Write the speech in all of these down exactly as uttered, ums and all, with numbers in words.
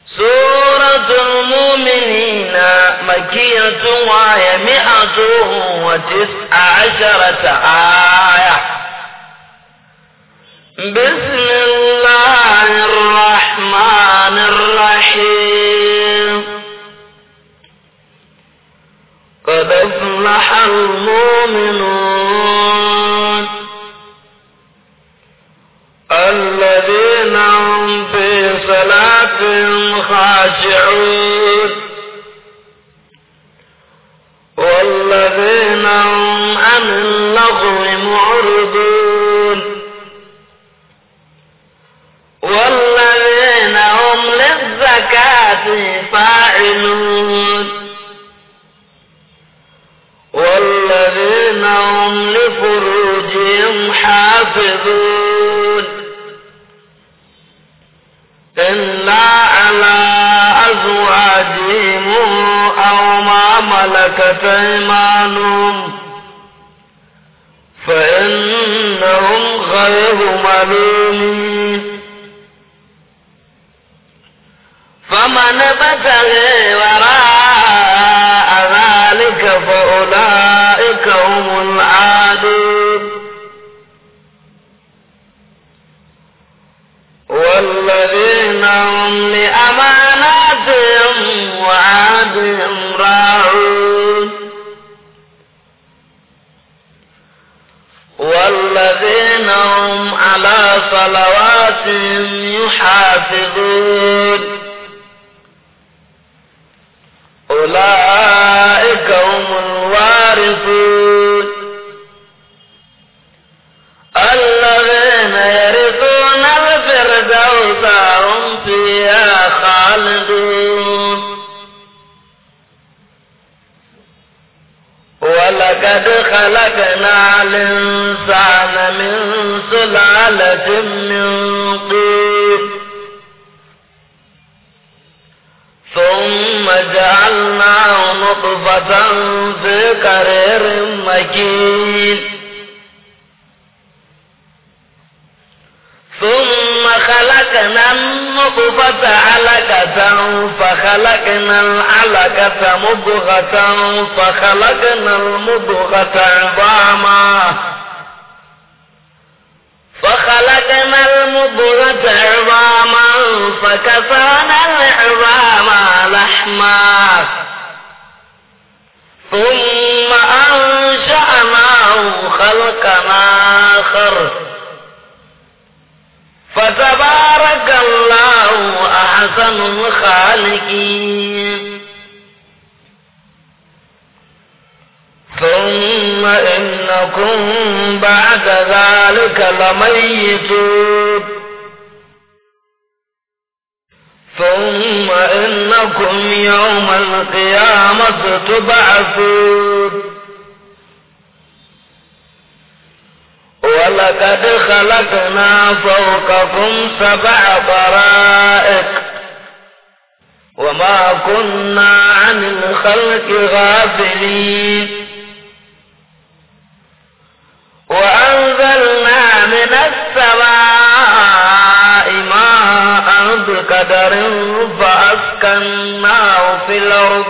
سورة المؤمنين مكية وهي مئة وتسع عشرة آية. بسم الله الرحمن الرحيم. قد أفلح المؤمنون الذين هم في صلاتهم خاشعون والذين هم عن اللغو معرضون والذين هم للزكاة فاعلون والذين هم لفروجهم حافظون إلا على أزواجهم أو ما ملكت أيمانهم فإنهم غير ملومين. فمن ابتغي وراء ذلك فأولئك هم العادون. والذين هم لأماناتهم وعهدهم راعون والذين هم على صلواتهم يحافظون أولئك هم الوارثون الذين يرثون الفردوس هم فيها خالدون. ولقد خلقنا الإنسان من سلالة من طين ثم جعلناه نطفة في قرير مكين ثم خلقنا النطفة علقة فخلقنا العلقة مضغة فخلقنا المضغة عظاما فخلقنا المضغة عظاما فكسونا العظام لحما ثم أنشأناه خلقا آخر فتبارك الله أحسن الخالقين. ثم إنكم بعد ذلك لميتون ثم إنكم يوم القيامة تبعثون. ولقد خلقنا فوقكم سبع طرائق وما كنا عن الخلق غافلين وأنزلنا من السماء ماء بقدر فأسكناه في الأرض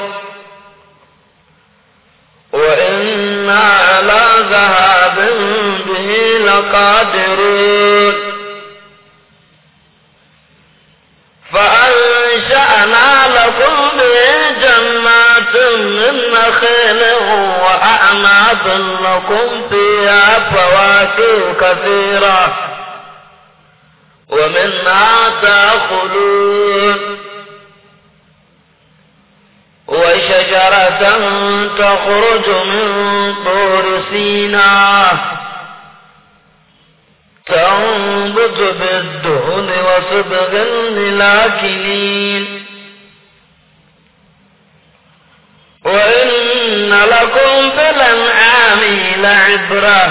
وإنا على ذهاب به لقادرون. فأنشأنا لكم به جنات من نخيل وأعناب لكم فيها فواكه كثيرة ومنها تأكلون وشجرة تخرج من طور سيناء تنبت بالدهن وصبغ للآكلين وإن لكم في الأنعام لعبرة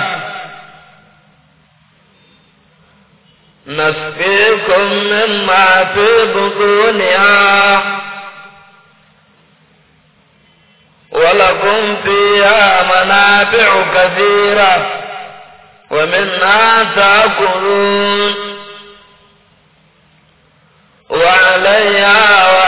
نسقيكم مما في بطونها ولكم فيها منافع كثيرة ومنها تأكلون وعليها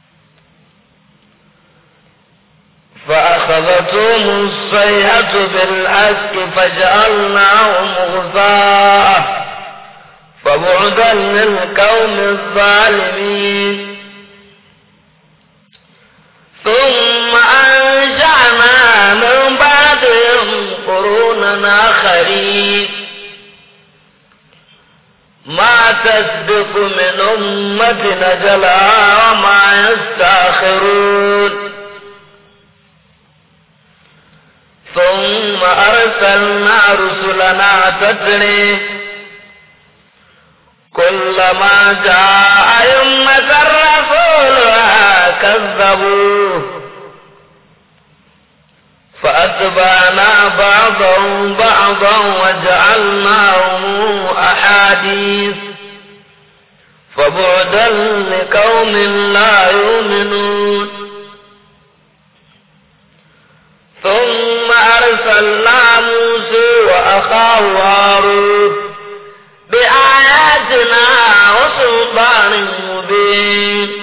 فأخذتهم الصيحة بالحق فجعلناهم غثاء فبعدا للقوم الظالمين. ثم أنشأنا من بعدهم قرونا آخرين ما تسبق من أمة أجلها وما يستأخرون. ثم أرسلنا رسلنا تتري كلما جاء أمة رسولها كذبوه فأتبعنا بعضهم بعضا وجعلناهم أحاديث فبعدا لقوم لا يؤمنون. ثم أرسلنا موسى وأخاه هارون بآياتنا وسلطان مبين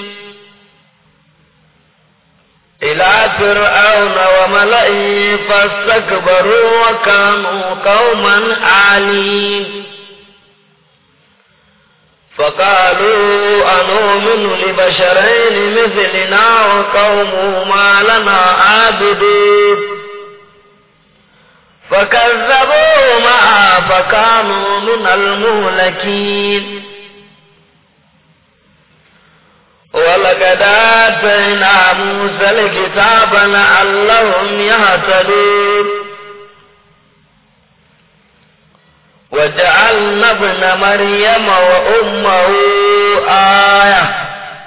إلى فرعون وملئه فاستكبروا وكانوا قوما عالين. فقالوا أنؤمن لبشرين مثلنا وقومهما لنا عابدون فكذبوا معه فكانوا من المهلكين. ولقد آتينا موسى الكتاب لعلهم يهتدون وجعلنا ابن مريم وأمه آية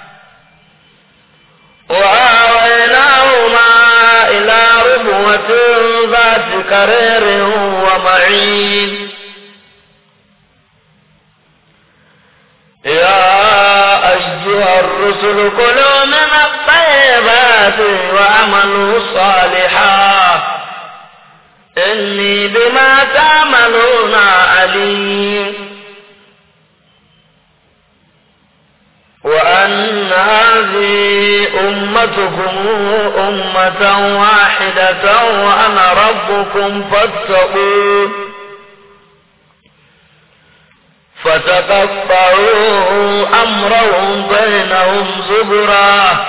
وآويناهما إلى ربوة ذات قرير ومعين. يا أيها الرسل كلوا من الطيبات وعملوا صالحا إني بما تعملون عليم. وأن هذه أمتكم أمة واحدة وأنا ربكم فاتقون. فتقطعوا أمرهم بينهم زبرا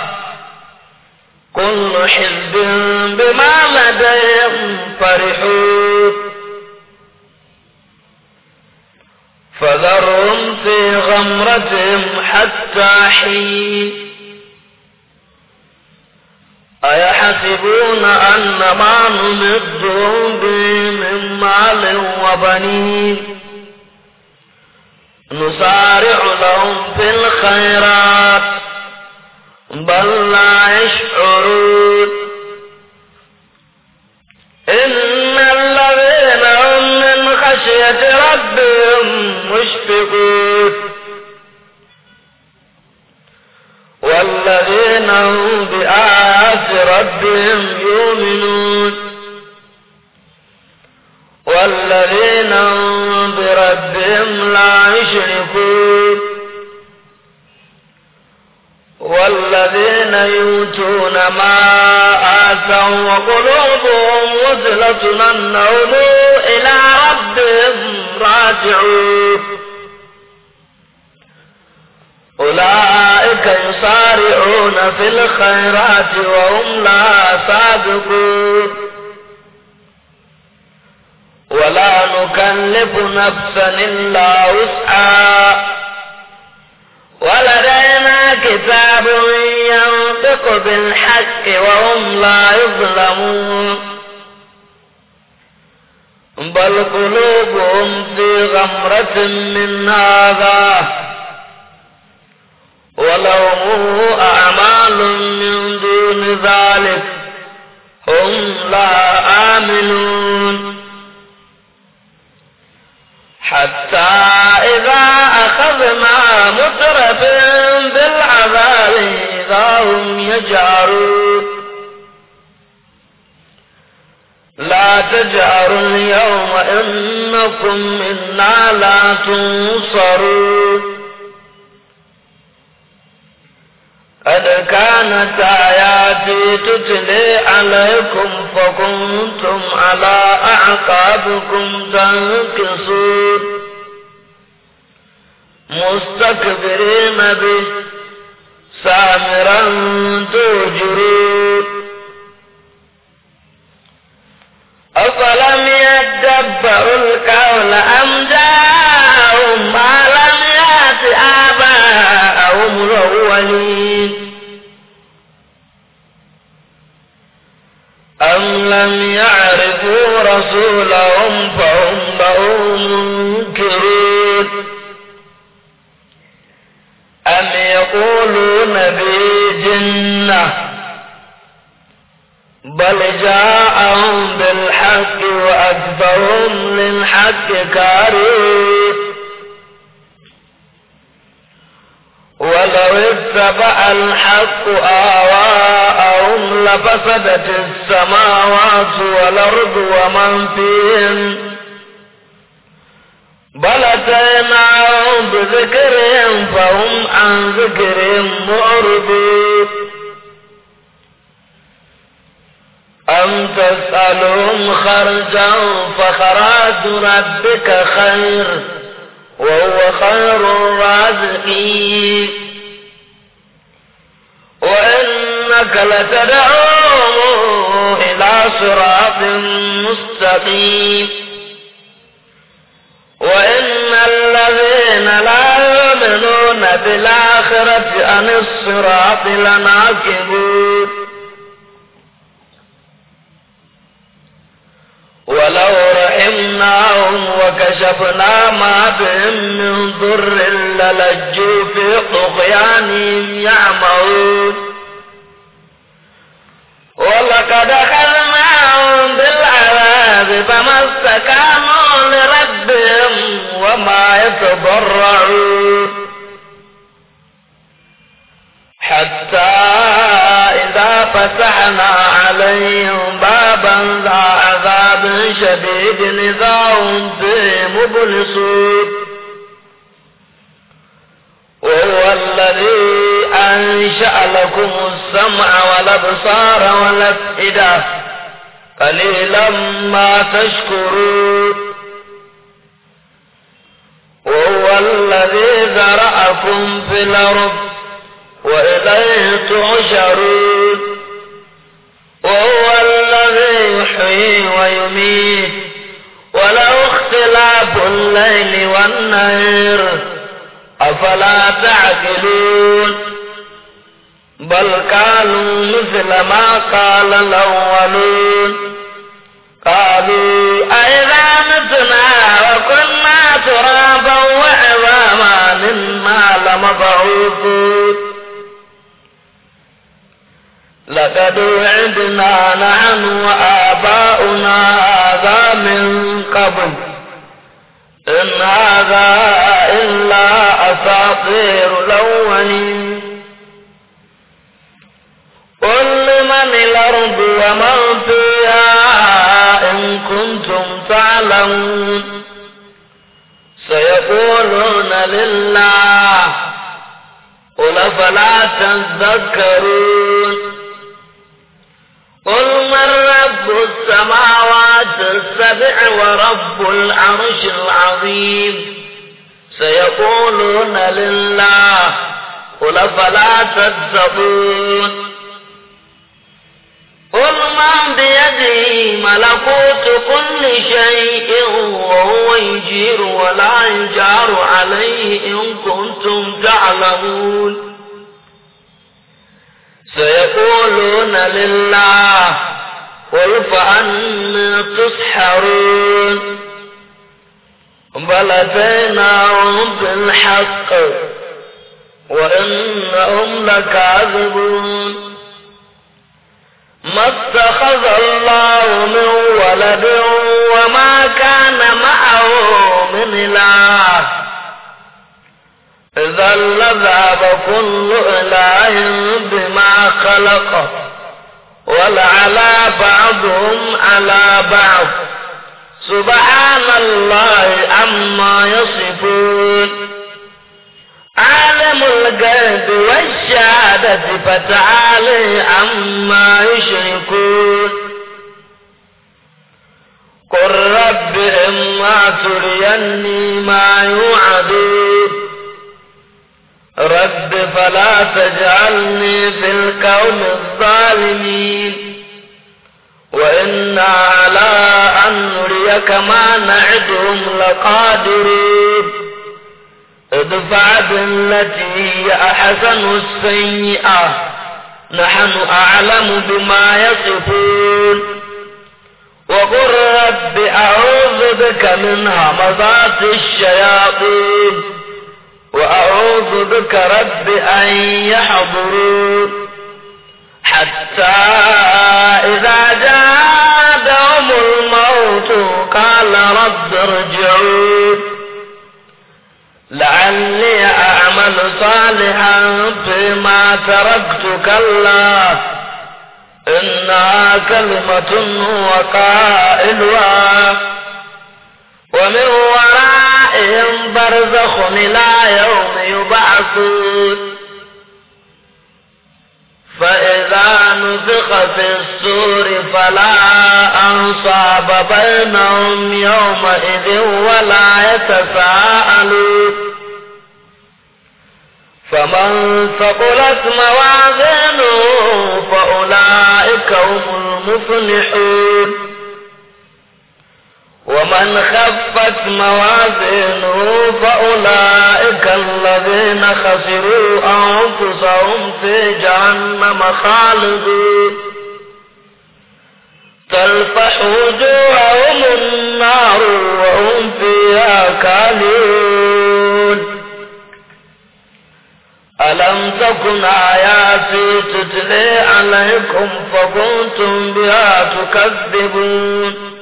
كل حزب بما لديهم فرحون. فذرهم في غمرتهم حتى حين. أيحسبون أن ما نمدهم به من مال وبنين نسارع لهم في الخيرات بل لا يشعرون. إن الذين هم من خشية ربهم مشفقون والذين هم بآيات ربهم يؤمنون والذين هم بربهم لا يشركون والذين يؤتون ما آتوا وقلوبهم وجلة أنهم إلى ربهم راجعون. أولئك يسارعون في الخيرات وهم لا سابقون ولا نكلف نفسا إلا وسعها ولدينا كتاب ينطق بالحق وهم لا يظلمون. بل قلوبهم في غمرة من هذا ولهم أعمال من دون ذلك هم لا آمنون. حتى إذا أخذنا مترفين بالعذاب إذا هم يجأرون. لا تجأروا اليوم إنكم منا لا تنصرون. قد كانت آياتي تتلي عليكم فكنتم على أعقابكم تنكصون مستكبرين به سامرا توجرون أفلم يدبروا القول أم جاءهم ما لم يأت آباءهم الأولين أم لم يعرفوا رسولهم فهم له منكرون أم يقولون به جنة بل جاءهم بالحق وأكثرهم للحق كارهون ولو اتبع الحق آواءهم لفسدت السماوات والأرض ومن فيهن بل أتيناهم بذكرهم فهم عن ذكرهم معرضون أم تسألهم خرجا فخراج ربك خير وهو خير الرازقين وإنك لتدعوهم إلى صراط مستقيم وإن الذين لا يؤمنون بالآخرة عن الصراط لناكبون ولو رحمناهم وكشفنا ما بهم من ضر للجوا في طغيانهم يعمهون ولقد أخذناهم بالعذاب فما استكانوا لربهم وما يتضرعون حتى إذا فتحنا عليهم بابا ذا عذاب شديد إذا هم فيه مبلسون وهو الذي أنشأ لكم السمع والأبصار والأفئدة قليلا ما تشكرون وهو الذي ذرأكم في الأرض وإليه تحشرون وهو الذي يحيي ويميت وله اختلاف الليل والنهار أفلا تعقلون بل كانوا مثل ما قال الأولون قالوا أئذا متنا وكنا ترابا وعظاما إنا لمبعوثون لقد وعدنا نحن وآباؤنا هذا من قبل إن هذا إلا أساطير الأولين قل لمن الأرض ومن فيها إن كنتم تعلمون سيقولون لله قل فلا تذكرون قل من رب السماوات السبع ورب العرش العظيم سيقولون لله قل فلا تتقون قل من بيده ملكوت كل شيء وهو يجير ولا يجار عليه إن كنتم تعلمون سيقولون لله قل فأنا تسحرون بل أتيناهم بالحق وإنهم لكاذبون ما اتخذ الله من ولد وما كان معه من إله إذا لذهب كل إله بما خلق ولعلى بعضهم على بعض سبحان الله عما يصفون عالم الغيب والشهادة فتعالى عما يشركون قل رب إما تريني ما يوعدون رب فلا تجعلني في القوم الظالمين وإنا على أن نريك ما نعدهم لقادرون ادفع بالتي هي أحسن السيئة نحن أعلم بما يصفون وقل رب أعوذ بك من همزات الشياطين وأعوذ بك رب أن يحضرون حتى إذا جاءهم الموت قال رب ارجعون لعلي أعمل صالحا فيما تركت كلا إنها كلمة هو قائلها ومن ورائهم برزخ إلى يوم يبعثون فإذا نفخ في الصور فلا أنصاب بينهم يومئذ ولا يتساءلون فمن ثقلت موازينه فأولئك هم المفلحون ومن خفت موازينه فأولئك الذين خسروا أنفسهم في جهنم خالدون تلفح وجوههم النار وهم فيها كالحون ألم تكن آياتي تتلي عليكم فكنتم بها تكذبون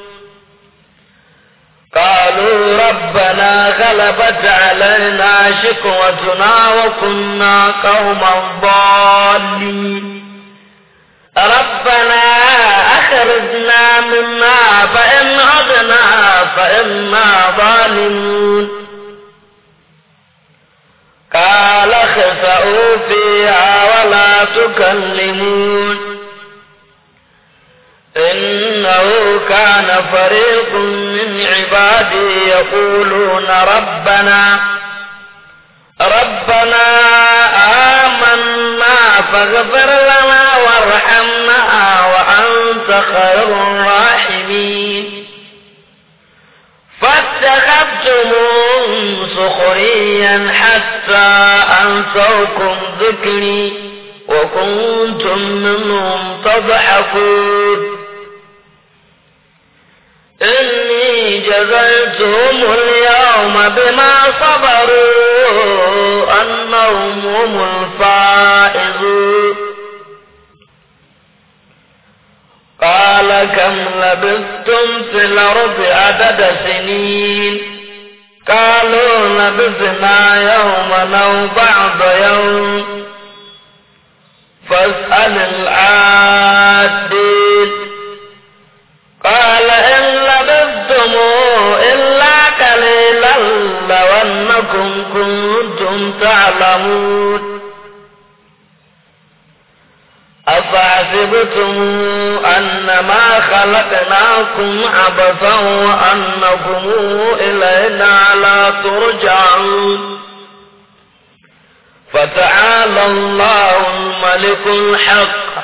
قالوا ربنا غلبت علينا شقوتنا وكنا قوما ضالين ربنا أخرجنا منا فإن عدنا فإنا ظالمون قال اخسئوا فيها ولا تكلمون إنه كان فريق من عبادي يقولون ربنا ربنا آمنا فاغفر لنا وارحمنا وأنت خير الراحمين فاتخذتموهم سخريا حتى أنسوكم ذكري وكنتم منهم تضحكون إني جزيتهم اليوم بما صبروا أنهم هم الفائزون قال كم لبثتم في الأرض عدد سنين قالوا لبثنا يوما أو بعض يوم فاسأل العادين قال إن لبثتم إلا قليلا لو أنكم كنتم تعلمون أفحسبتم أنما خلقناكم عبثا وأنكم إلينا لا ترجعون فتعالى الله الملك الحق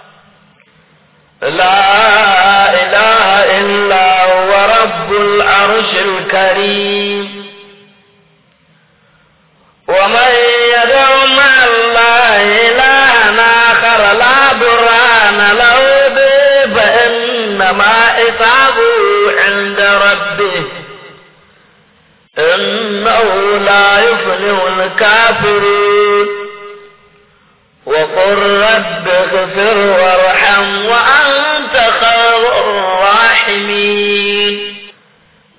لا إله إلا هو رب العرش الكريم ومن يدع مع الله إلها آخر لا برهان له به فإنما حسابه عند ربه إنه لا يفلح الكافرون وقل رب اغفر